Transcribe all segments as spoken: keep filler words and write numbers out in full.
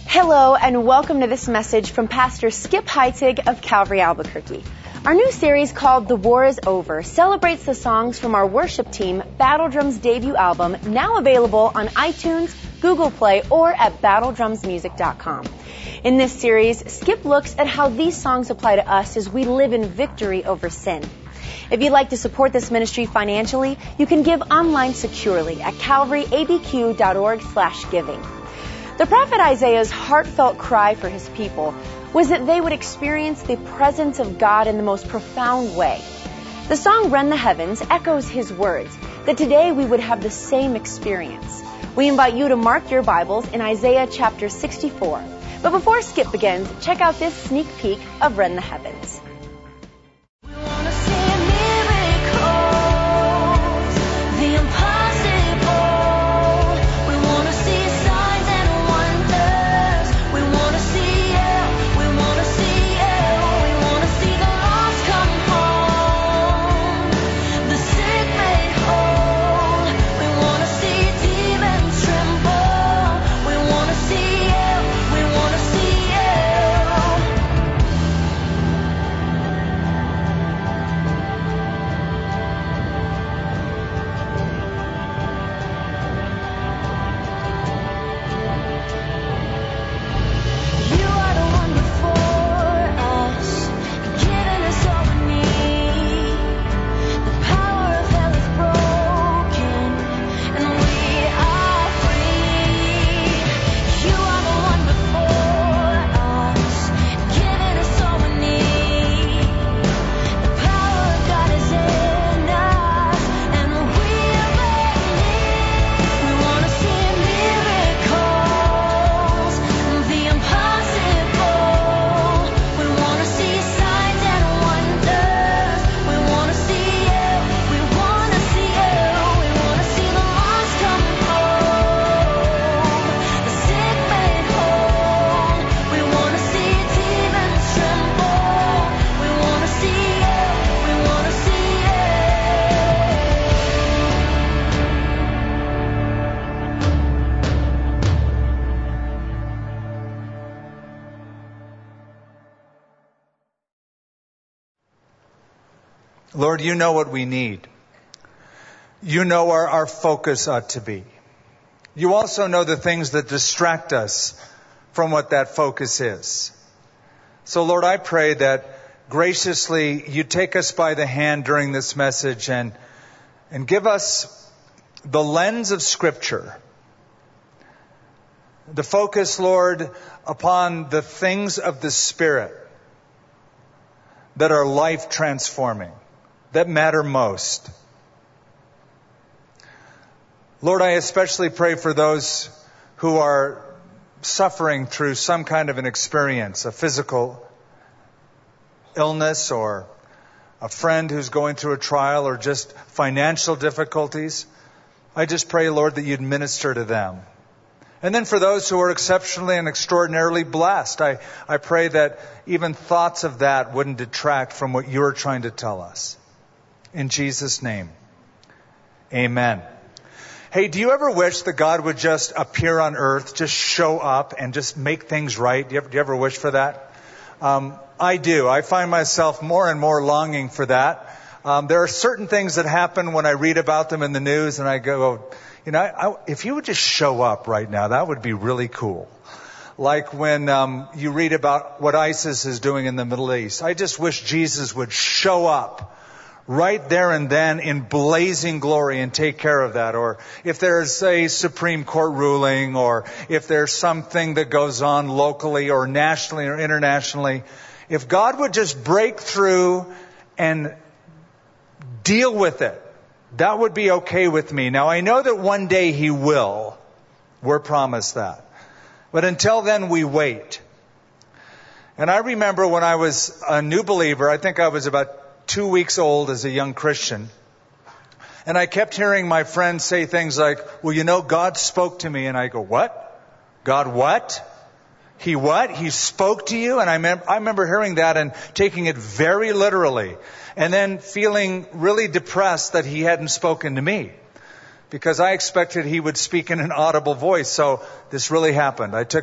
Hello and welcome to this message from Pastor Skip Heitzig of Calvary Albuquerque. Our new series called The War is Over celebrates the songs from our worship team Battle Drums debut album, now available on iTunes, Google Play, or at battle drums music dot com. In this series, Skip looks at how these songs apply to us as we live in victory over sin. If you'd like to support this ministry financially, you can give online securely at calvary a b q dot org slash giving. The prophet Isaiah's heartfelt cry for his people was that they would experience the presence of God in the most profound way. The song Rend the Heavens echoes his words, that today we would have the same experience. We invite you to mark your Bibles in Isaiah chapter sixty-four. But before Skip begins, check out this sneak peek of Rend the Heavens. Lord, you know what we need. You know where our focus ought to be. You also know the things that distract us from what that focus is. So, Lord, I pray that graciously you take us by the hand during this message and, and give us the lens of Scripture. The focus, Lord, upon the things of the Spirit that are life transforming, that matter most. Lord, I especially pray for those who are suffering through some kind of an experience, a physical illness or a friend who's going through a trial or just financial difficulties. I just pray, Lord, that you'd minister to them. And then for those who are exceptionally and extraordinarily blessed, I, I pray that even thoughts of that wouldn't detract from what you're trying to tell us. In Jesus' name, amen. Hey, do you ever wish that God would just appear on earth, just show up and just make things right? Do you ever, do you ever wish for that? Um, I do. I find myself more and more longing for that. Um, there are certain things that happen when I read about them in the news and I go, you know, I, I, if you would just show up right now, that would be really cool. Like when um, you read about what ISIS is doing in the Middle East. I just wish Jesus would show up right there and then in blazing glory and take care of that. Or if there's a Supreme Court ruling, or if there's something that goes on locally or nationally or internationally, if God would just break through and deal with it, that would be okay with me. Now, I know that one day He will. We're promised that. But until then, we wait. And I remember when I was a new believer, I think I was about two weeks old as a young Christian. And I kept hearing my friends say things like, well, you know, God spoke to me. And I go, what? God what? He what? He spoke to you? And I, mem- I remember hearing that and taking it very literally. And then feeling really depressed that He hadn't spoken to me. Because I expected He would speak in an audible voice. So this really happened. I took a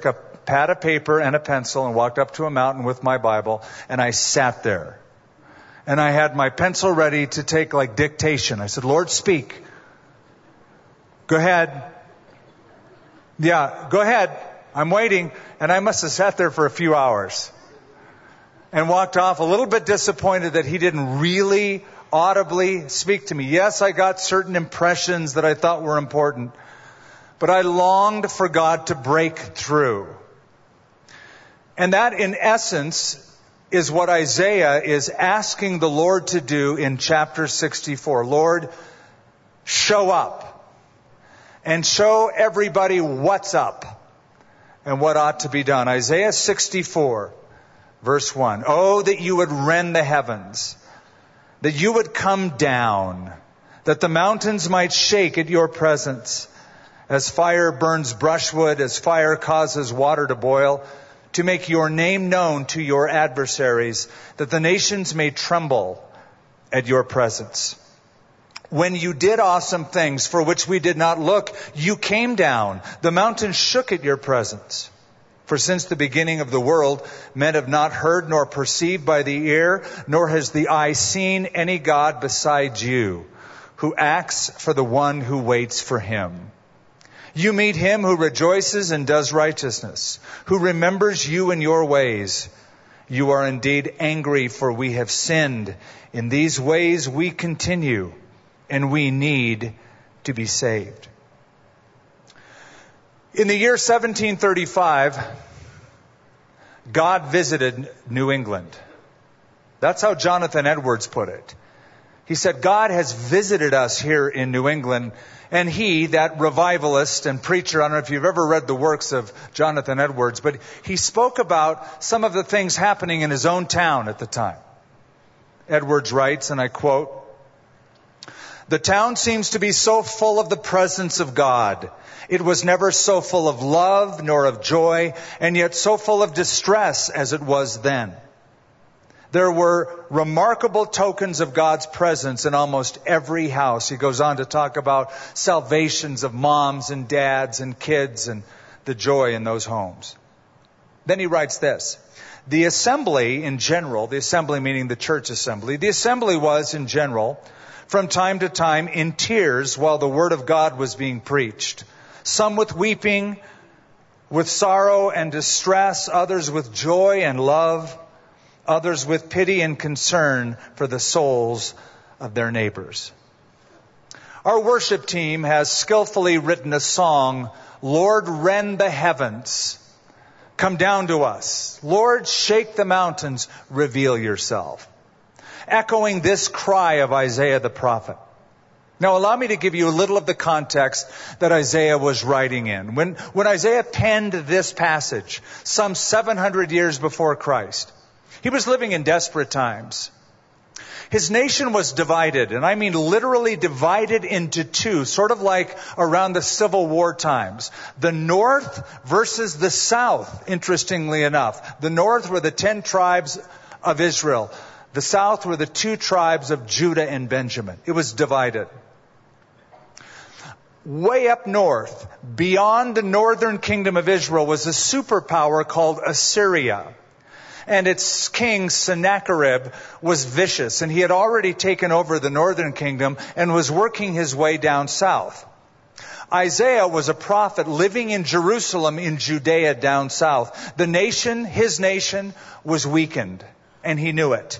pad of paper and a pencil and walked up to a mountain with my Bible, and I sat there. And I had my pencil ready to take like dictation. I said, Lord, speak. Go ahead. Yeah, go ahead. I'm waiting. And I must have sat there for a few hours and walked off a little bit disappointed that he didn't really audibly speak to me. Yes, I got certain impressions that I thought were important, but I longed for God to break through. And that, in essence, is what Isaiah is asking the Lord to do in chapter sixty-four. Lord, show up and show everybody what's up and what ought to be done. Isaiah sixty-four, verse one. Oh, that you would rend the heavens, that you would come down, that the mountains might shake at your presence. As fire burns brushwood, as fire causes water to boil, to make your name known to your adversaries, that the nations may tremble at your presence. When you did awesome things for which we did not look, you came down. The mountains shook at your presence. For since the beginning of the world, men have not heard nor perceived by the ear, nor has the eye seen any God besides you, who acts for the one who waits for him. You meet him who rejoices and does righteousness, who remembers you in your ways. You are indeed angry, for we have sinned. In these ways we continue, and we need to be saved. In the year seventeen thirty-five, God visited New England. That's how Jonathan Edwards put it. He said, God has visited us here in New England. And he, that revivalist and preacher, I don't know if you've ever read the works of Jonathan Edwards, but he spoke about some of the things happening in his own town at the time. Edwards writes, and I quote, "The town seems to be so full of the presence of God. It was never so full of love nor of joy, and yet so full of distress as it was then. There were remarkable tokens of God's presence in almost every house." He goes on to talk about salvations of moms and dads and kids and the joy in those homes. Then he writes this: the assembly in general, the assembly meaning the church assembly, the assembly was in general, from time to time, in tears while the word of God was being preached. Some with weeping, with sorrow and distress, others with joy and love, others with pity and concern for the souls of their neighbors. Our worship team has skillfully written a song, Lord, rend the heavens, come down to us. Lord, shake the mountains, reveal yourself. Echoing this cry of Isaiah the prophet. Now allow me to give you a little of the context that Isaiah was writing in. When, when Isaiah penned this passage, some seven hundred years before Christ, he was living in desperate times. His nation was divided, and I mean literally divided into two, sort of like around the Civil War times. The North versus the South, interestingly enough. The North were the ten tribes of Israel. The South were the two tribes of Judah and Benjamin. It was divided. Way up north, beyond the northern kingdom of Israel, was a superpower called Assyria. And its king, Sennacherib, was vicious, and he had already taken over the northern kingdom and was working his way down south. Isaiah was a prophet living in Jerusalem in Judea down south. The nation, his nation, was weakened, and he knew it.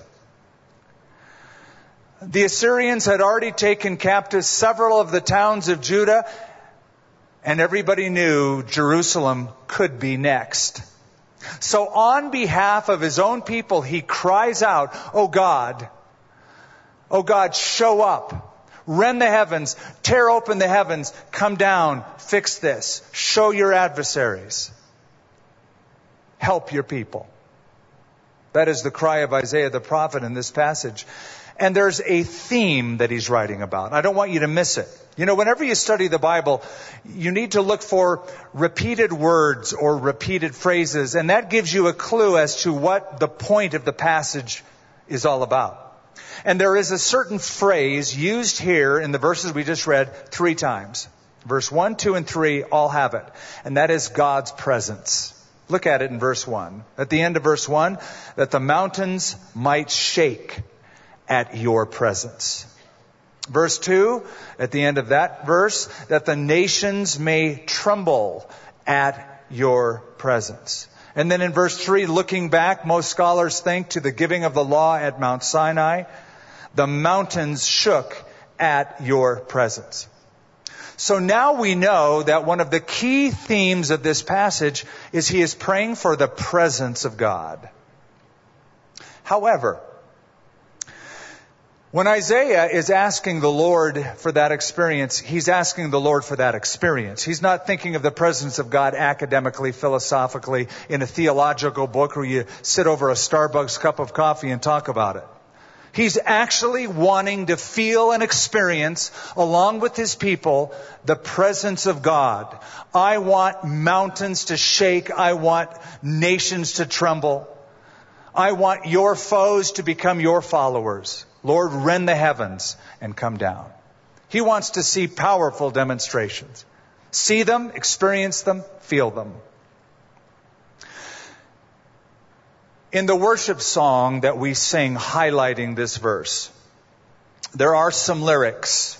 The Assyrians had already taken captive several of the towns of Judah, and everybody knew Jerusalem could be next. So on behalf of his own people, he cries out, "Oh God, oh God, show up, rend the heavens, tear open the heavens, come down, fix this, show your adversaries, help your people." That is the cry of Isaiah the prophet in this passage. And there's a theme that he's writing about. I don't want you to miss it. You know, whenever you study the Bible, you need to look for repeated words or repeated phrases, and that gives you a clue as to what the point of the passage is all about. And there is a certain phrase used here in the verses we just read three times. Verse one, two, and three all have it. And that is God's presence. Look at it in verse one. At the end of verse one, that the mountains might shake at your presence. Verse two, at the end of that verse, that the nations may tremble at your presence. And then in verse three, looking back, most scholars think to the giving of the law at Mount Sinai, the mountains shook at your presence. So now we know that one of the key themes of this passage is he is praying for the presence of God. However, when Isaiah is asking the Lord for that experience, he's asking the Lord for that experience. He's not thinking of the presence of God academically, philosophically, in a theological book where you sit over a Starbucks cup of coffee and talk about it. He's actually wanting to feel and experience, along with his people, the presence of God. I want mountains to shake. I want nations to tremble. I want your foes to become your followers. Lord, rend the heavens and come down. He wants to see powerful demonstrations. See them, experience them, feel them. In the worship song that we sing highlighting this verse, there are some lyrics.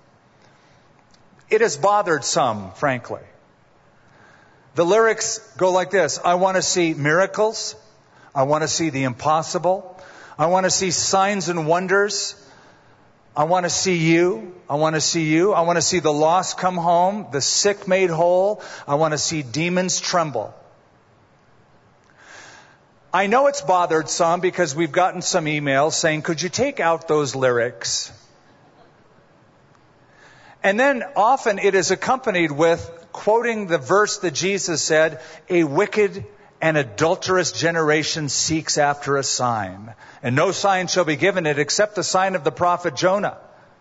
It has bothered some, frankly. The lyrics go like this. I want to see miracles. I want to see the impossible. I want to see signs and wonders. I want to see you. I want to see you. I want to see the lost come home, the sick made whole. I want to see demons tremble. I know it's bothered some because we've gotten some emails saying, could you take out those lyrics? And then often it is accompanied with quoting the verse that Jesus said, a wicked and adulterous generation seeks after a sign, and no sign shall be given it except the sign of the prophet Jonah.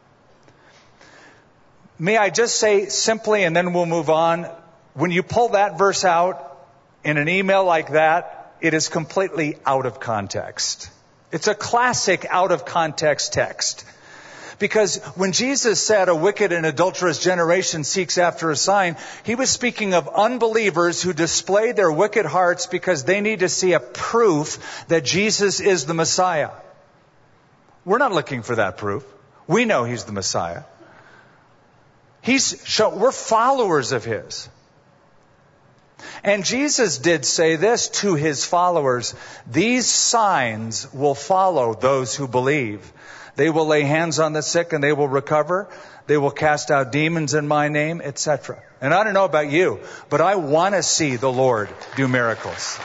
May I just say simply, and then we'll move on, when you pull that verse out in an email like that, it is completely out of context. It's a classic out of context text. Because when Jesus said a wicked and adulterous generation seeks after a sign, he was speaking of unbelievers who display their wicked hearts because they need to see a proof that Jesus is the Messiah. We're not looking for that proof. We know he's the Messiah. He's show, we're followers of his. And Jesus did say this to his followers, these signs will follow those who believe. They will lay hands on the sick and they will recover. They will cast out demons in my name, et cetera. And I don't know about you, but I want to see the Lord do miracles.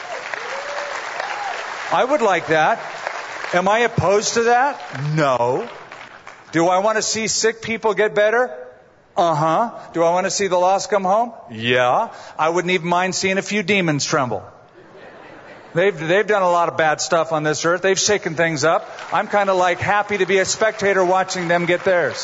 I would like that. Am I opposed to that? No. Do I want to see sick people get better? Uh-huh. Do I want to see the lost come home? Yeah. I wouldn't even mind seeing a few demons tremble. They've, they've done a lot of bad stuff on this earth. They've shaken things up. I'm kind of like happy to be a spectator watching them get theirs.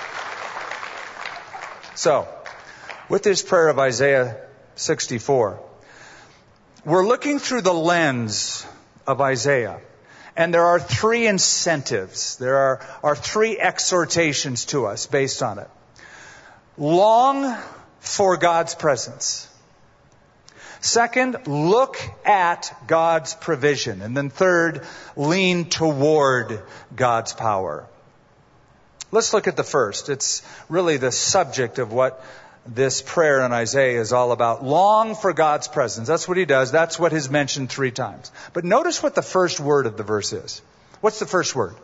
So, with this prayer of Isaiah sixty-four, we're looking through the lens of Isaiah. And there are three incentives. There are, are three exhortations to us based on it. Long for God's presence. Second, look at God's provision. And then third, lean toward God's power. Let's look at the first. It's really the subject of what this prayer in Isaiah is all about. Long for God's presence. That's what he does. That's what is mentioned three times. But notice what the first word of the verse is. What's the first word?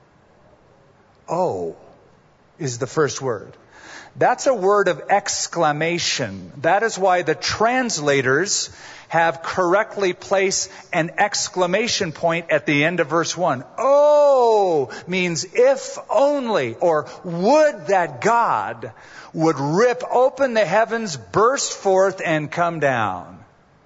Oh is the first word. That's a word of exclamation. That is why the translators have correctly placed an exclamation point at the end of verse one. Oh means if only, or would that God would rip open the heavens, burst forth, and come down.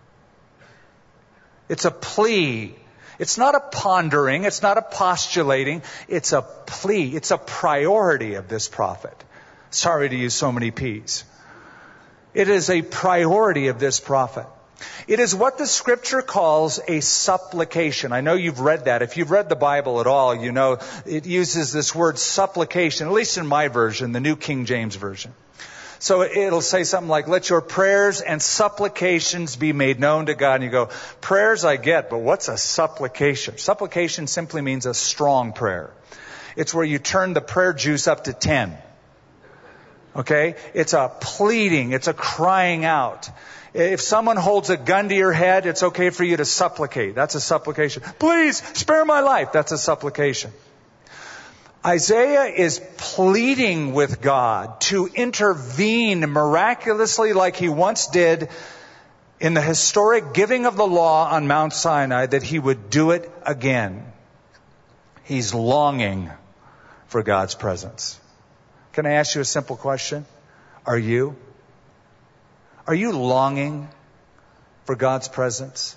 It's a plea. It's not a pondering. It's not a postulating. It's a plea. It's a priority of this prophet. Sorry to use so many P's. It is a priority of this prophet. It is what the scripture calls a supplication. I know you've read that. If you've read the Bible at all, you know it uses this word supplication, at least in my version, the New King James Version. So it'll say something like, let your prayers and supplications be made known to God. And you go, prayers I get, but what's a supplication? Supplication simply means a strong prayer. It's where you turn the prayer juice up to ten. Okay? It's a pleading. It's a crying out. If someone holds a gun to your head, it's okay for you to supplicate. That's a supplication. Please, spare my life. That's a supplication. Isaiah is pleading with God to intervene miraculously like he once did in the historic giving of the law on Mount Sinai, that he would do it again. He's longing for God's presence. Can I ask you a simple question? Are you? Are you longing for God's presence?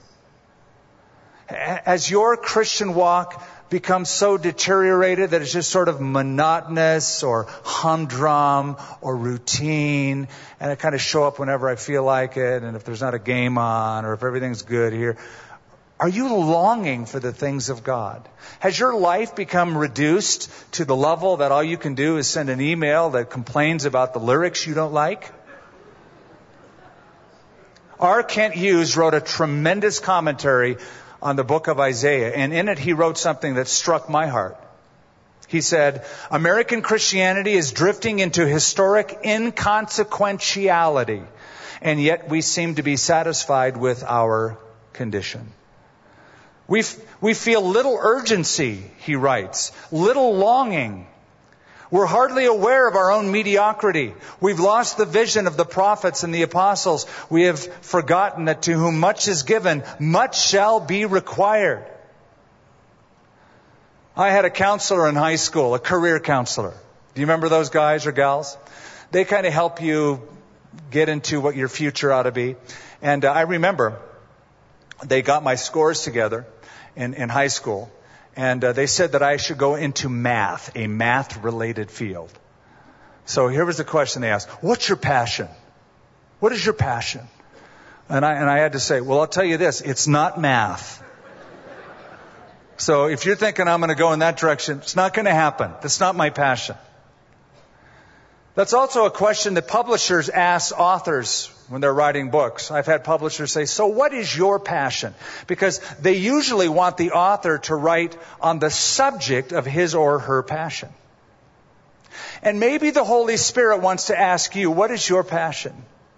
Has your Christian walk become so deteriorated that it's just sort of monotonous or humdrum or routine, and I kind of show up whenever I feel like it, and if there's not a game on or if everything's good here? Are you longing for the things of God? Has your life become reduced to the level that all you can do is send an email that complains about the lyrics you don't like? R. Kent Hughes wrote a tremendous commentary on the book of Isaiah, and in it he wrote something that struck my heart. He said, American Christianity is drifting into historic inconsequentiality, and yet we seem to be satisfied with our condition. We f- we feel little urgency, he writes, little longing. We're hardly aware of our own mediocrity. We've lost the vision of the prophets and the apostles. We have forgotten that to whom much is given, much shall be required. I had a counselor in high school, a career counselor. Do you remember those guys or gals? They kind of help you get into what your future ought to be. And uh, I remember they got my scores together in, in high school. And uh, they said that I should go into math, a math-related field. So here was the question they asked. What's your passion? What is your passion? And I, and I had to say, well, I'll tell you this. It's not math. So if you're thinking I'm going to go in that direction, it's not going to happen. That's not my passion. That's also a question that publishers ask authors when they're writing books. I've had publishers say, so what is your passion? Because they usually want the author to write on the subject of his or her passion. And maybe the Holy Spirit wants to ask you, what is your passion?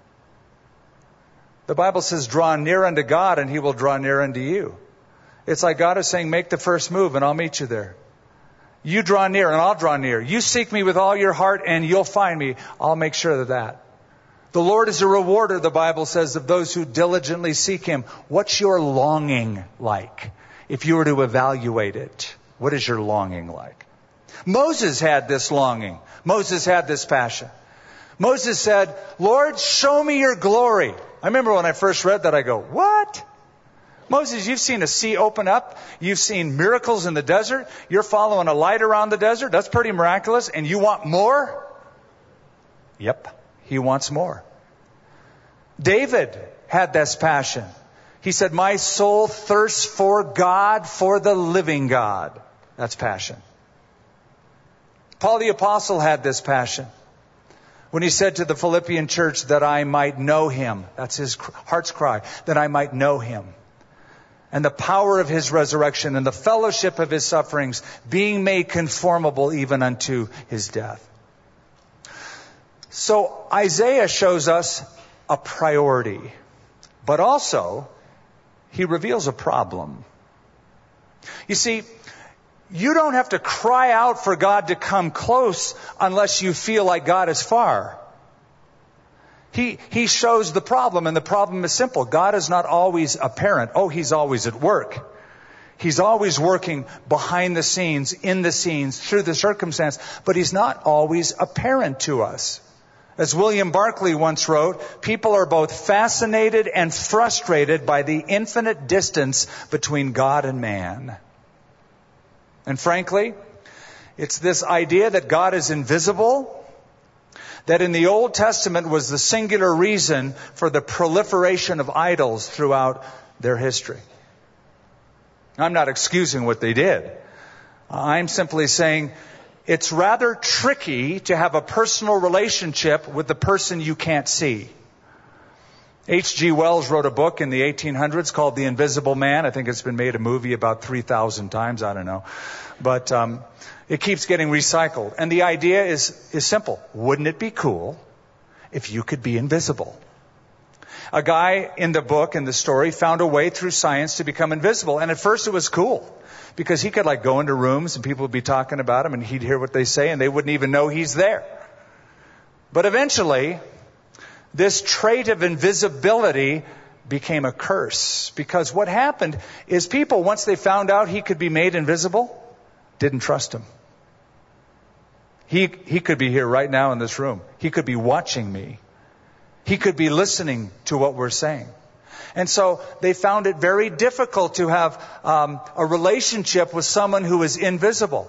The Bible says, draw near unto God and he will draw near unto you. It's like God is saying, make the first move and I'll meet you there. You draw near and I'll draw near. You seek me with all your heart and you'll find me. I'll make sure of that. The Lord is a rewarder, the Bible says, of those who diligently seek him. What's your longing like? If you were to evaluate it, what is your longing like? Moses had this longing. Moses had this passion. Moses said, Lord, show me your glory. I remember when I first read that, I go, what? Moses, you've seen a sea open up. You've seen miracles in the desert. You're following a light around the desert. That's pretty miraculous. And you want more? Yep, he wants more. David had this passion. He said, my soul thirsts for God, for the living God. That's passion. Paul the Apostle had this passion when he said to the Philippian church that I might know him. That's his heart's cry, that I might know him. And the power of his resurrection and the fellowship of his sufferings, being made conformable even unto his death. So Isaiah shows us a priority, but also he reveals a problem. You see, you don't have to cry out for God to come close unless you feel like God is far. He, he shows the problem, and the problem is simple. God is not always apparent. Oh, he's always at work. He's always working behind the scenes, in the scenes, through the circumstance, but he's not always apparent to us. As William Barclay once wrote, people are both fascinated and frustrated by the infinite distance between God and man. And frankly, it's this idea that God is invisible that in the Old Testament was the singular reason for the proliferation of idols throughout their history. I'm not excusing what they did. I'm simply saying it's rather tricky to have a personal relationship with the person you can't see. H G Wells wrote a book in the eighteen hundreds called The Invisible Man. I think it's been made a movie about three thousand times. I don't know. But um, it keeps getting recycled. And the idea is, is simple. Wouldn't it be cool if you could be invisible? A guy in the book, in the story, found a way through science to become invisible. And at first it was cool because he could like go into rooms and people would be talking about him and he'd hear what they say and they wouldn't even know he's there. But eventually, this trait of invisibility became a curse because what happened is people, once they found out he could be made invisible, didn't trust him. He, he could be here right now in this room. He could be watching me. He could be listening to what we're saying. And so they found it very difficult to have um, a relationship with someone who is invisible.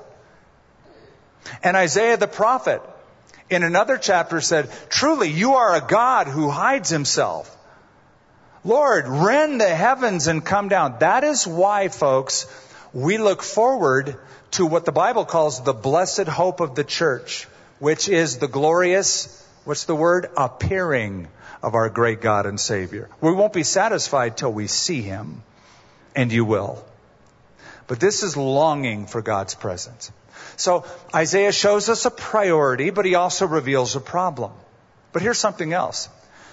And Isaiah the prophet, in another chapter, said, "Truly, you are a God who hides himself. Lord, rend the heavens and come down." That is why, folks, we look forward to what the Bible calls the blessed hope of the church, which is the glorious, what's the word? Appearing of our great God and Savior. We won't be satisfied till we see him, and you will. But this is longing for God's presence. So Isaiah shows us a priority, but he also reveals a problem. But here's something else.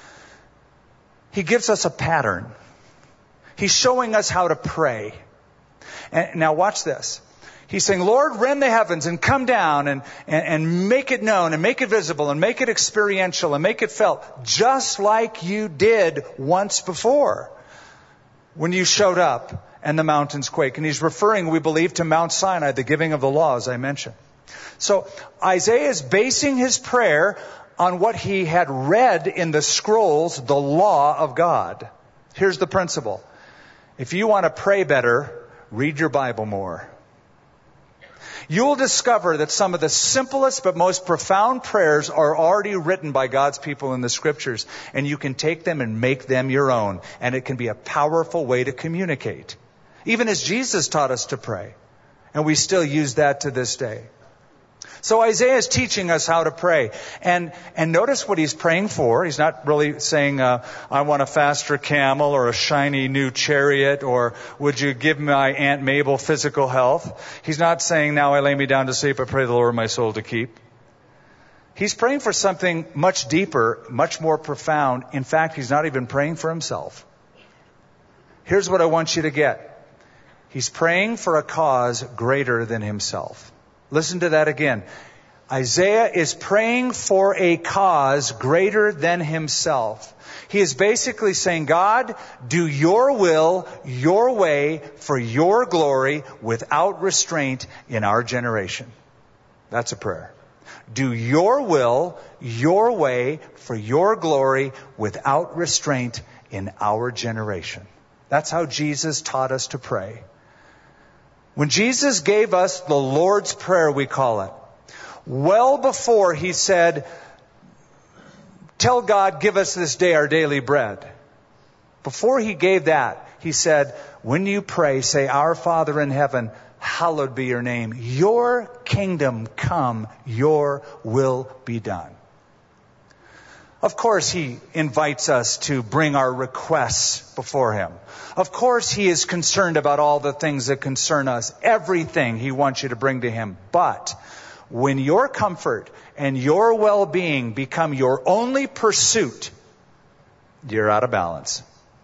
He gives us a pattern. He's showing us how to pray. And now watch this. He's saying, Lord, rend the heavens and come down and, and, and make it known and make it visible and make it experiential and make it felt just like you did once before when you showed up and the mountains quake. And he's referring, we believe, to Mount Sinai, the giving of the law, as I mentioned. So Isaiah is basing his prayer on what he had read in the scrolls, the law of God. Here's the principle. If you want to pray better, read your Bible more. You'll discover that some of the simplest but most profound prayers are already written by God's people in the Scriptures, and you can take them and make them your own, and it can be a powerful way to communicate. Even as Jesus taught us to pray, and we still use that to this day. So Isaiah is teaching us how to pray. And and notice what he's praying for. He's not really saying, uh, I want a faster camel or a shiny new chariot, or would you give my Aunt Mabel physical health? He's not saying, now I lay me down to sleep, I pray the Lord my soul to keep. He's praying for something much deeper, much more profound. In fact, he's not even praying for himself. Here's what I want you to get. He's praying for a cause greater than himself. Listen to that again. Isaiah is praying for a cause greater than himself. He is basically saying, God, do your will, your way, for your glory, without restraint in our generation. That's a prayer. Do your will, your way, for your glory, without restraint in our generation. That's how Jesus taught us to pray. When Jesus gave us the Lord's Prayer, we call it, well before he said, tell God, give us this day our daily bread. Before he gave that, he said, when you pray, say, Our Father in heaven, hallowed be your name. Your kingdom come, your will be done. Of course, he invites us to bring our requests before him. Of course, he is concerned about all the things that concern us. Everything he wants you to bring to him. But when your comfort and your well-being become your only pursuit, you're out of balance.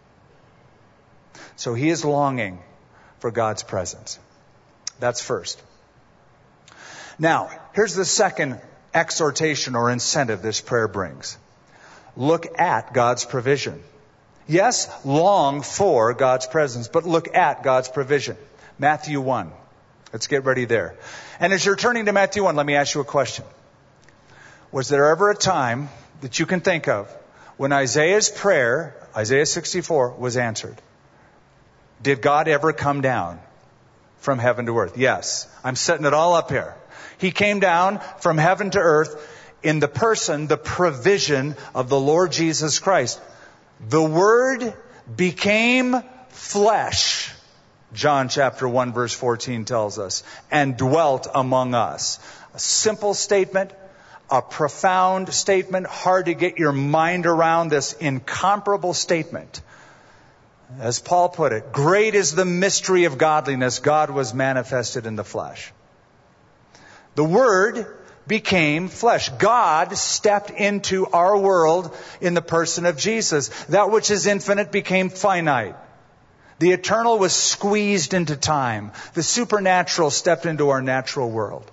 So he is longing for God's presence. That's first. Now, here's the second exhortation or incentive this prayer brings. Look at God's provision. Yes, long for God's presence, but look at God's provision. Matthew one. Let's get ready there. And as you're turning to Matthew one, let me ask you a question. Was there ever a time that you can think of when Isaiah's prayer, Isaiah sixty-four, was answered? Did God ever come down from heaven to earth? Yes. I'm setting it all up here. He came down from heaven to earth in the person, the provision of the Lord Jesus Christ. The Word became flesh, John chapter one verse fourteen tells us, and dwelt among us. a simple statement, a profound statement, hard to get your mind around, this incomparable statement. As Paul put it, great is the mystery of godliness. God was manifested in the flesh. The Word became flesh. God stepped into our world in the person of Jesus. That which is infinite became finite. The eternal was squeezed into time. The supernatural stepped into our natural world.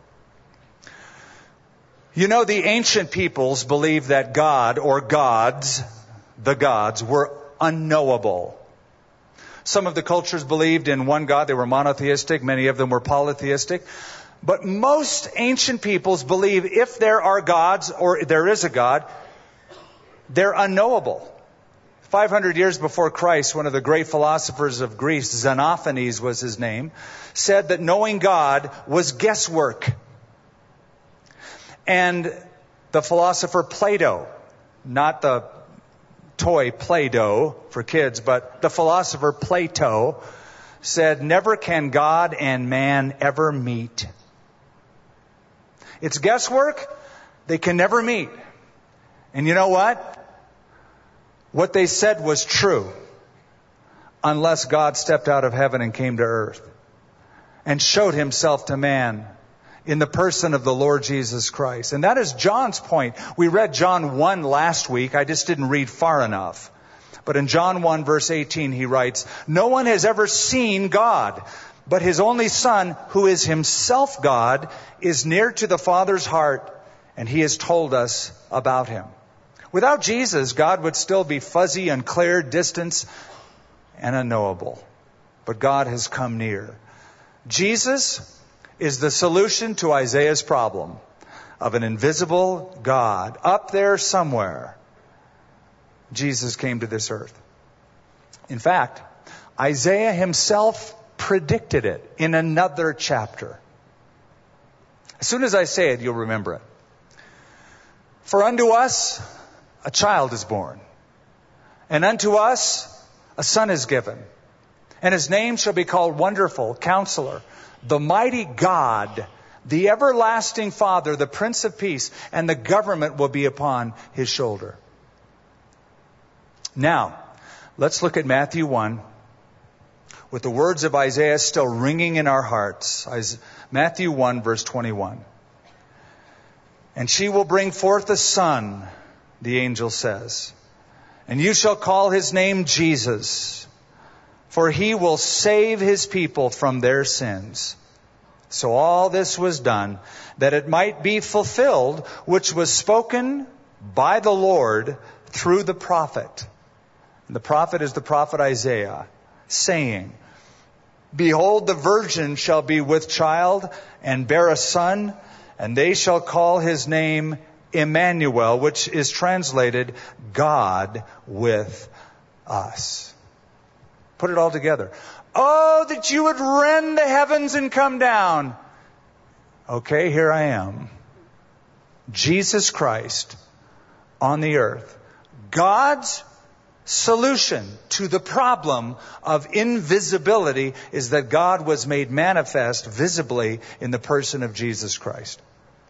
You know, the ancient peoples believed that God, or gods, the gods, were unknowable. Some of the cultures believed in one God. They were monotheistic. Many of them were polytheistic. But most ancient peoples believe if there are gods, or there is a God, they're unknowable. five hundred years before Christ, one of the great philosophers of Greece, Xenophanes was his name, said that knowing God was guesswork. And the philosopher Plato, not the toy Play-Doh for kids, but the philosopher Plato said, never can God and man ever meet. It's guesswork. They can never meet. And you know what? What they said was true, unless God stepped out of heaven and came to earth and showed himself to man in the person of the Lord Jesus Christ. And that is John's point. We read John one last week. I just didn't read far enough. But in John one verse eighteen, he writes, no one has ever seen God, but his only Son, who is himself God, is near to the Father's heart, and he has told us about him. Without Jesus, God would still be fuzzy, unclear, distant, and unknowable. But God has come near. Jesus is the solution to Isaiah's problem of an invisible God up there somewhere. Jesus came to this earth. In fact, Isaiah himself predicted it in another chapter. As soon as I say it, you'll remember it. For unto us a child is born, and unto us a son is given, and his name shall be called Wonderful, Counselor, the Mighty God, the Everlasting Father, the Prince of Peace, and the government will be upon his shoulder. Now, let's look at Matthew one, with the words of Isaiah still ringing in our hearts. Matthew one, verse twenty-one. And she will bring forth a son, the angel says, and you shall call his name Jesus, for he will save his people from their sins. So all this was done that it might be fulfilled, which was spoken by the Lord through the prophet. And the prophet is the prophet Isaiah, saying, behold, the virgin shall be with child and bear a son, and they shall call his name Emmanuel, which is translated God with us. Put it all together. Oh, that you would rend the heavens and come down. Okay, here I am. Jesus Christ on the earth. God's solution to the problem of invisibility is that God was made manifest visibly in the person of Jesus Christ.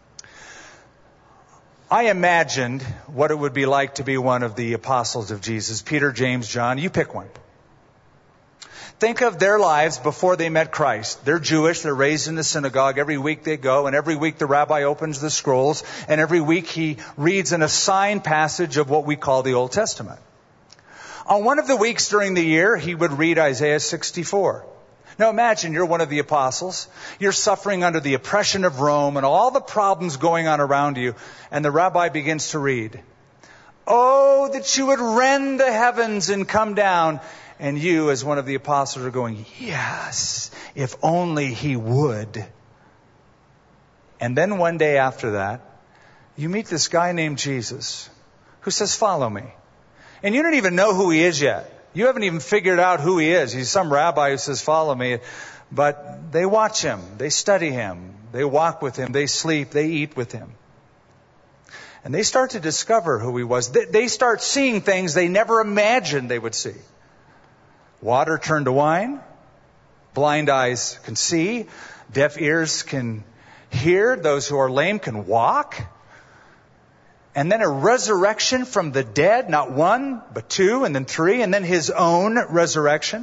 I imagined what it would be like to be one of the apostles of Jesus. Peter, James, John, you pick one. Think of their lives before they met Christ. They're Jewish. They're raised in the synagogue. Every week they go, and every week the rabbi opens the scrolls, and every week he reads an assigned passage of what we call the Old Testament. On one of the weeks during the year, he would read Isaiah sixty-four. Now imagine you're one of the apostles. You're suffering under the oppression of Rome and all the problems going on around you, and the rabbi begins to read, oh, that you would rend the heavens and come down. And you, as one of the apostles, are going, yes, if only he would. And then one day after that, you meet this guy named Jesus who says, follow me. And you don't even know who he is yet. You haven't even figured out who he is. He's some rabbi who says, follow me. But they watch him. They study him. They walk with him. They sleep. They eat with him. And they start to discover who he was. They start seeing things they never imagined they would see. Water turned to wine. Blind eyes can see. Deaf ears can Here, those who are lame can walk. And then a resurrection from the dead, not one, but two, and then three, and then his own resurrection.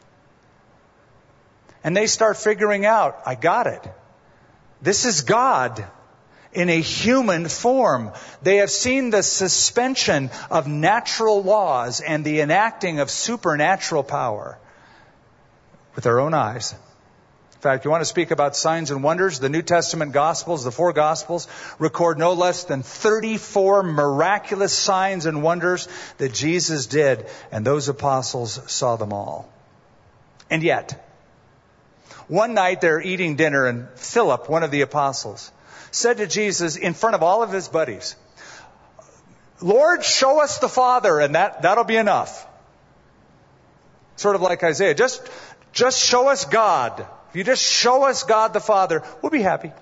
And they start figuring out, I got it. This is God in a human form. They have seen the suspension of natural laws and the enacting of supernatural power with their own eyes. In fact, you want to speak about signs and wonders? The New Testament Gospels, the four Gospels, record no less than thirty-four miraculous signs and wonders that Jesus did, and those apostles saw them all. And yet, one night they're eating dinner, and Philip, one of the apostles, said to Jesus in front of all of his buddies, Lord, show us the Father, and that, that'll be enough. Sort of like Isaiah, just, just show us God. If you just show us God the Father, we'll be happy.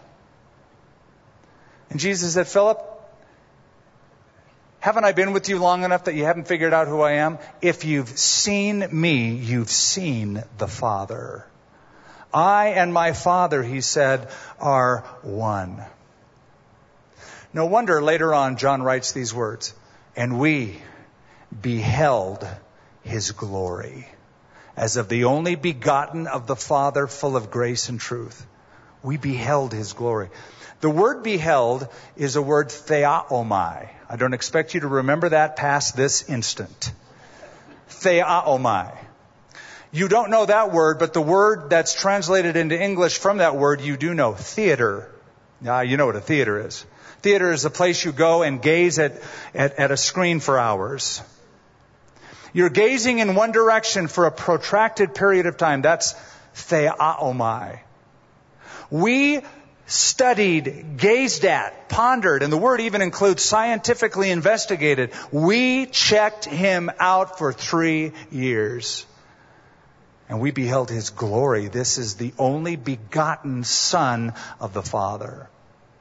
And Jesus said, Philip, haven't I been with you long enough that you haven't figured out who I am? If you've seen me, you've seen the Father. I and my Father, he said, are one. No wonder later on John writes these words, and we beheld his glory, as of the only begotten of the Father, full of grace and truth. We beheld his glory. The word beheld is a word theaomai. I don't expect you to remember that past this instant. Theaomai. You don't know that word, but the word that's translated into English from that word you do know. Theater. Ah, you know what a theater is. Theater is a place you go and gaze at, at, at a screen for hours. You're gazing in one direction for a protracted period of time. That's theaomai. We studied, gazed at, pondered, and the word even includes scientifically investigated. We checked him out for three years. And we beheld his glory. This is the only begotten Son of the Father.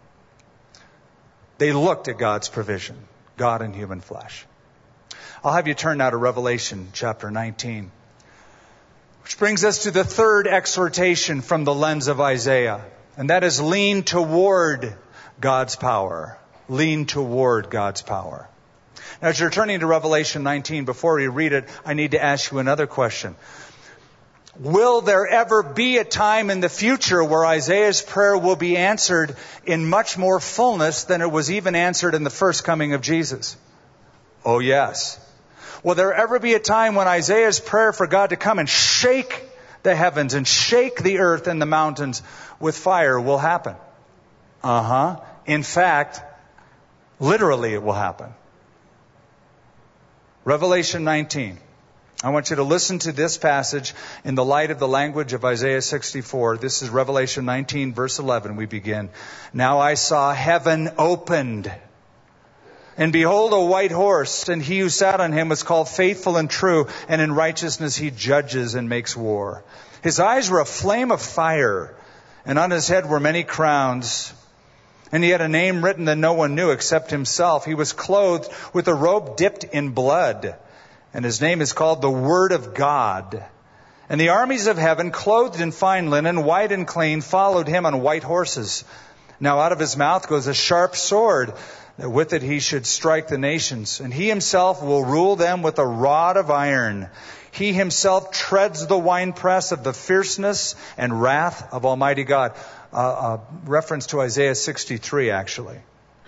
They looked at God's provision, God in human flesh. I'll have you turn now to Revelation chapter nineteen, which brings us to the third exhortation from the lens of Isaiah, and that is lean toward God's power. Lean toward God's power. Now, as you're turning to Revelation nineteen, before we read it, I need to ask you another question. Will there ever be a time in the future where Isaiah's prayer will be answered in much more fullness than it was even answered in the first coming of Jesus? Oh, yes. Will there ever be a time when Isaiah's prayer for God to come and shake the heavens and shake the earth and the mountains with fire will happen? Uh-huh. In fact, literally it will happen. Revelation nineteen. I want you to listen to this passage in the light of the language of Isaiah sixty-four. This is Revelation nineteen, verse eleven. We begin. Now I saw heaven opened, and behold, a white horse, and he who sat on him was called Faithful and True, and in righteousness he judges and makes war. His eyes were a flame of fire, and on his head were many crowns. And he had a name written that no one knew except himself. He was clothed with a robe dipped in blood, and his name is called the Word of God. And the armies of heaven, clothed in fine linen, white and clean, followed him on white horses. Now out of his mouth goes a sharp sword, that with it he should strike the nations. And he himself will rule them with a rod of iron. He himself treads the winepress of the fierceness and wrath of Almighty God. Uh, a reference to Isaiah sixty-three, actually.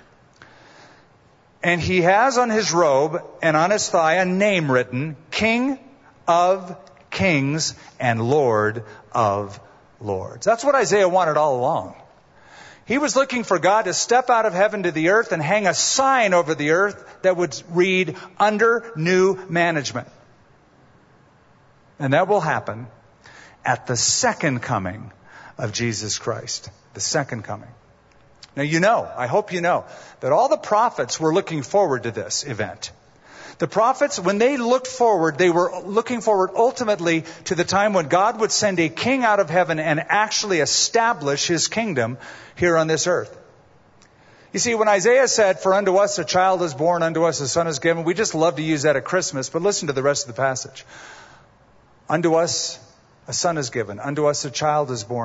And he has on his robe and on his thigh a name written, King of Kings and Lord of Lords. That's what Isaiah wanted all along. He was looking for God to step out of heaven to the earth and hang a sign over the earth that would read, under new management. And that will happen at the second coming of Jesus Christ. The second coming. Now, you know, I hope you know, that all the prophets were looking forward to this event. The prophets, when they looked forward, they were looking forward ultimately to the time when God would send a king out of heaven and actually establish his kingdom here on this earth. You see, when Isaiah said, for unto us a child is born, unto us a son is given, we just love to use that at Christmas, but listen to the rest of the passage. Unto us a son is given, unto us a child is born,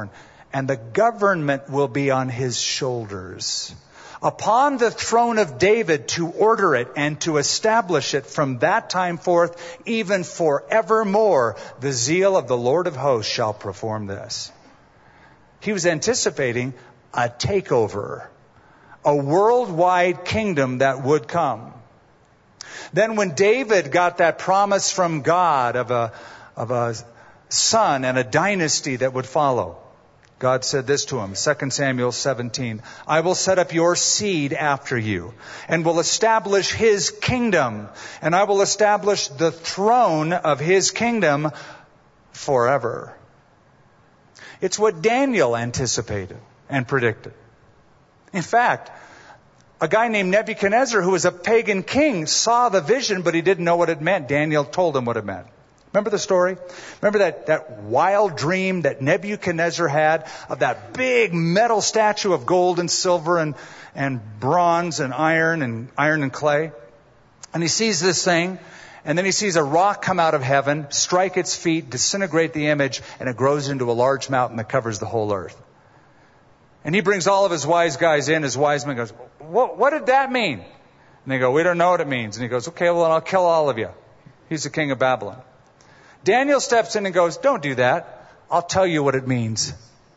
and the government will be on his shoulders. Upon the throne of David to order it and to establish it from that time forth, even forevermore, the zeal of the Lord of hosts shall perform this. He was anticipating a takeover, a worldwide kingdom that would come. Then when David got that promise from God of a, of a son and a dynasty that would follow, God said this to him, Second Samuel seventeen, I will set up your seed after you and will establish his kingdom, and I will establish the throne of his kingdom forever. It's what Daniel anticipated and predicted. In fact, a guy named Nebuchadnezzar, who was a pagan king, saw the vision, but he didn't know what it meant. Daniel told him what it meant. Remember the story? Remember that, that wild dream that Nebuchadnezzar had of that big metal statue of gold and silver and, and bronze and iron and iron and clay? And he sees this thing, and then he sees a rock come out of heaven, strike its feet, disintegrate the image, and it grows into a large mountain that covers the whole earth. And he brings all of his wise guys in. His wise men goes, what, what did that mean? And they go, we don't know what it means. And he goes, okay, well, then I'll kill all of you. He's the king of Babylon. Daniel steps in and goes, don't do that. I'll tell you what it means.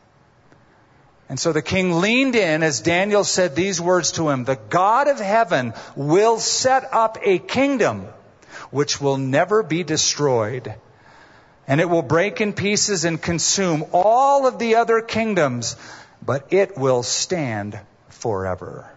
And so the king leaned in as Daniel said these words to him, the God of heaven will set up a kingdom which will never be destroyed. And it will break in pieces and consume all of the other kingdoms, but it will stand forever.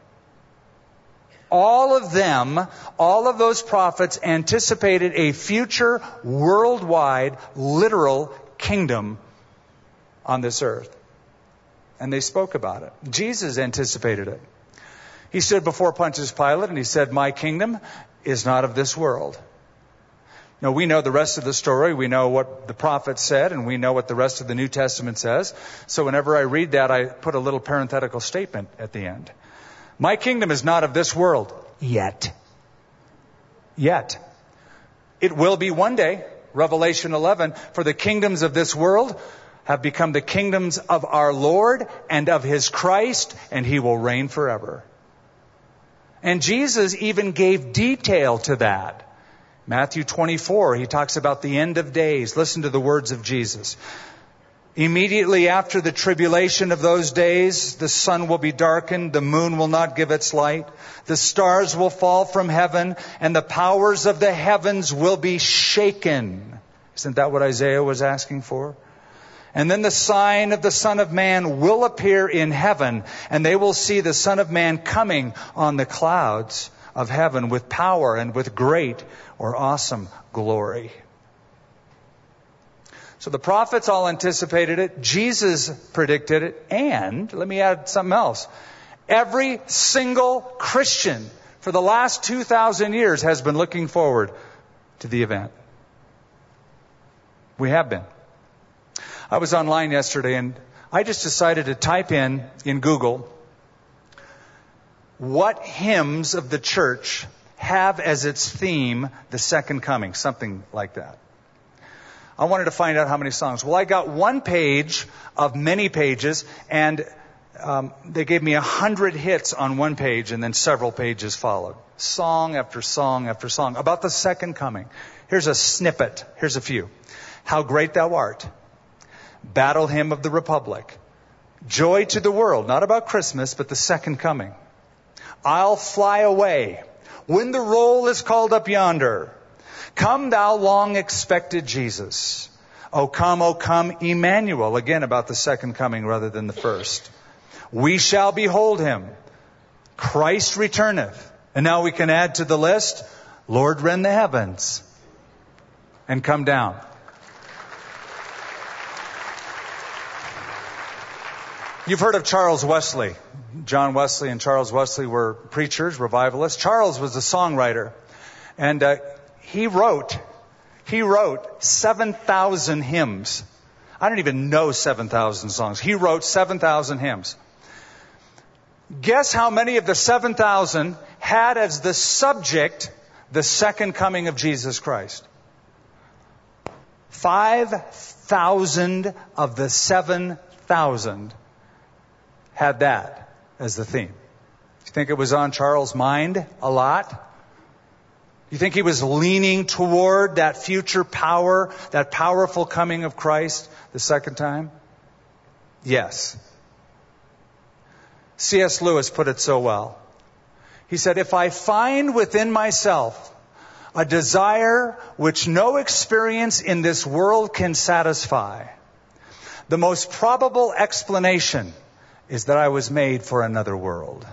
All of them, all of those prophets anticipated a future worldwide, literal kingdom on this earth. And they spoke about it. Jesus anticipated it. He stood before Pontius Pilate and he said, my kingdom is not of this world. Now, we know the rest of the story. We know what the prophet said, and we know what the rest of the New Testament says. So whenever I read that, I put a little parenthetical statement at the end. My kingdom is not of this world yet. Yet. It will be one day, Revelation eleven, for the kingdoms of this world have become the kingdoms of our Lord and of his Christ, and he will reign forever. And Jesus even gave detail to that. Matthew twenty-four, he talks about the end of days. Listen to the words of Jesus. Immediately after the tribulation of those days, the sun will be darkened, the moon will not give its light, the stars will fall from heaven, and the powers of the heavens will be shaken. Isn't that what Isaiah was asking for? And then the sign of the Son of Man will appear in heaven, and they will see the Son of Man coming on the clouds of heaven with power and with great or awesome glory. So the prophets all anticipated it. Jesus predicted it. And, let me add something else. Every single Christian for the last two thousand years has been looking forward to the event. We have been. I was online yesterday and I just decided to type in, in Google, what hymns of the church have as its theme the second coming, something like that. I wanted to find out how many songs. Well, I got one page of many pages, and um, they gave me a hundred hits on one page, and then several pages followed. Song after song after song about the second coming. Here's a snippet. Here's a few. How Great Thou Art. Battle Hymn of the Republic. Joy to the World. Not about Christmas, but the second coming. I'll Fly Away. When the roll is called up yonder. Come thou long expected Jesus. O come, O come, Emmanuel. Again about the second coming rather than the first. We shall behold him. Christ returneth. And now we can add to the list, Lord rend the heavens and come down. You've heard of Charles Wesley. John Wesley and Charles Wesley were preachers, revivalists. Charles was a songwriter. And uh, he wrote, he wrote seven thousand hymns. I don't even know seven thousand songs. He wrote seven thousand hymns. Guess how many of the seven thousand had as the subject the second coming of Jesus Christ? Five thousand of the seven thousand had that as the theme. You think it was on Charles' mind a lot? You think he was leaning toward that future power, that powerful coming of Christ the second time? Yes. C S Lewis put it so well. He said, if I find within myself a desire which no experience in this world can satisfy, the most probable explanation is that I was made for another world.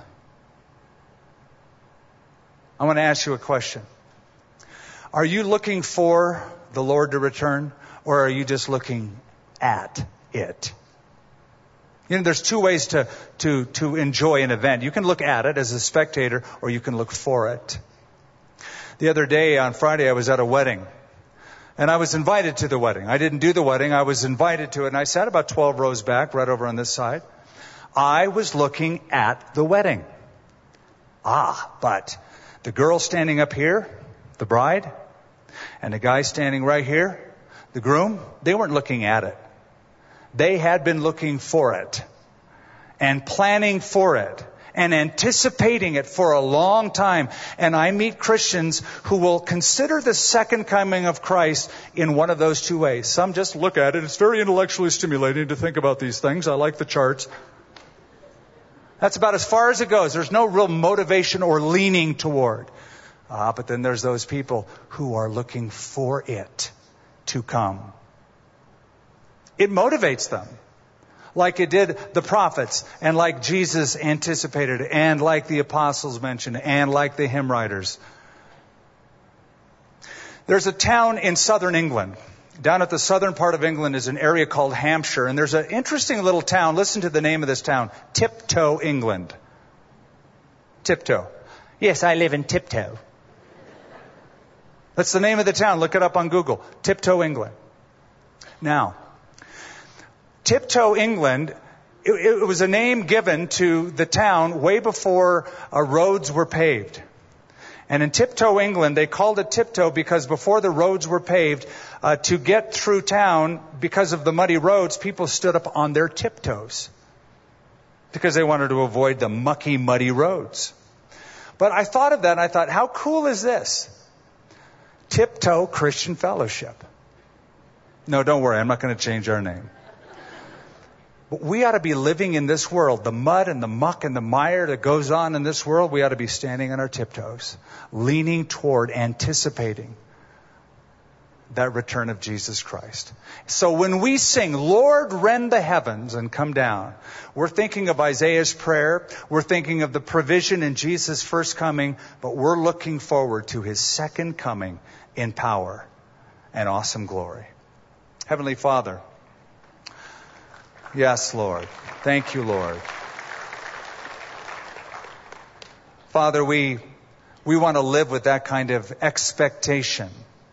I want to ask you a question. Are you looking for the Lord to return, or are you just looking at it? You know, there's two ways to, to, to enjoy an event. You can look at it as a spectator, or you can look for it. The other day, on Friday, I was at a wedding. And I was invited to the wedding. I didn't do the wedding. I was invited to it. And I sat about twelve rows back, right over on this side. I was looking at the wedding. Ah, but the girl standing up here, the bride, and the guy standing right here, the groom, they weren't looking at it. They had been looking for it and planning for it and anticipating it for a long time. And I meet Christians who will consider the second coming of Christ in one of those two ways. Some just look at it. It's very intellectually stimulating to think about these things. I like the charts. That's about as far as it goes. There's no real motivation or leaning toward. Ah, but then there's those people who are looking for it to come. It motivates them, like it did the prophets, and like Jesus anticipated, and like the apostles mentioned, and like the hymn writers. There's a town in southern England. Down at the southern part of England is an area called Hampshire, and there's an interesting little town. Listen to the name of this town, Tiptoe, England. Tiptoe. Yes, I live in Tiptoe. That's the name of the town. Look it up on Google. Tiptoe, England. Now, Tiptoe, England, it, it was a name given to the town way before uh, roads were paved. And in Tiptoe, England, they called it Tiptoe because before the roads were paved, uh, to get through town, because of the muddy roads, people stood up on their tiptoes because they wanted to avoid the mucky, muddy roads. But I thought of that and I thought, how cool is this? Tiptoe Christian Fellowship. No, don't worry, I'm not going to change our name. But we ought to be living in this world, the mud and the muck and the mire that goes on in this world. We ought to be standing on our tiptoes, leaning toward, anticipating that return of Jesus Christ. So when we sing, Lord, rend the heavens and come down, we're thinking of Isaiah's prayer. We're thinking of the provision in Jesus' first coming, but we're looking forward to his second coming in power and awesome glory. Heavenly Father, yes, Lord. Thank you, Lord. Father, we we want to live with that kind of expectation.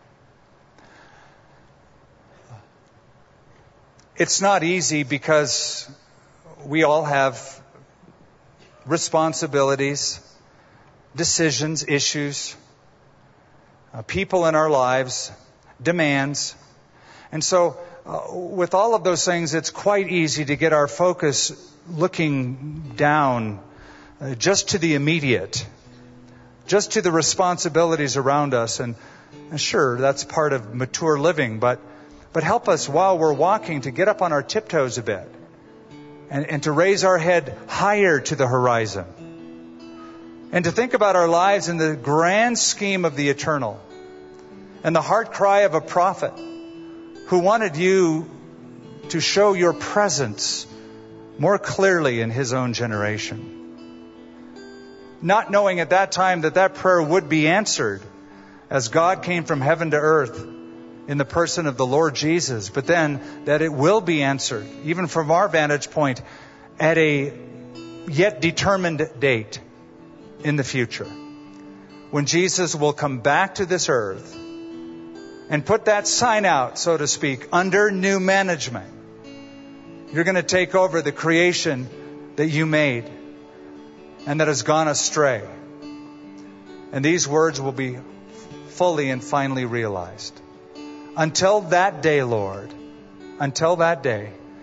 It's not easy because we all have responsibilities, decisions, issues, uh, people in our lives, demands. And so uh, with all of those things, it's quite easy to get our focus looking down uh, just to the immediate, just to the responsibilities around us. And, and sure, that's part of mature living, but But help us while we're walking to get up on our tiptoes a bit and, and to raise our head higher to the horizon and to think about our lives in the grand scheme of the eternal and the heart cry of a prophet who wanted you to show your presence more clearly in his own generation. Not knowing at that time that that prayer would be answered as God came from heaven to earth in the person of the Lord Jesus, but then that it will be answered, even from our vantage point, at a yet determined date in the future, when Jesus will come back to this earth and put that sign out, so to speak, under new management. You're going to take over the creation that you made and that has gone astray. And these words will be fully and finally realized. Until that day, Lord, until that day,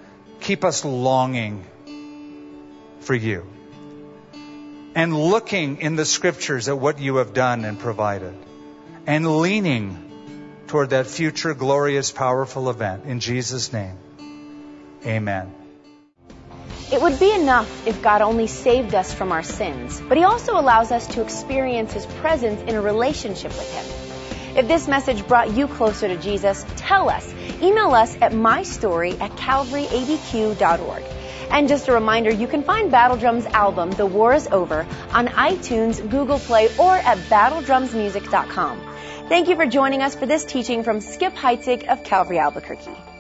keep us longing for you and looking in the scriptures at what you have done and provided and leaning toward that future glorious, powerful event. In Jesus' name, amen. It would be enough if God only saved us from our sins, but He also allows us to experience His presence in a relationship with Him. If this message brought you closer to Jesus, tell us. Email us at my story at calvary a b q dot org. And just a reminder, you can find Battle Drum's album, The War is Over, on iTunes, Google Play, or at battle drums music dot com. Thank you for joining us for this teaching from Skip Heitzig of Calvary Albuquerque.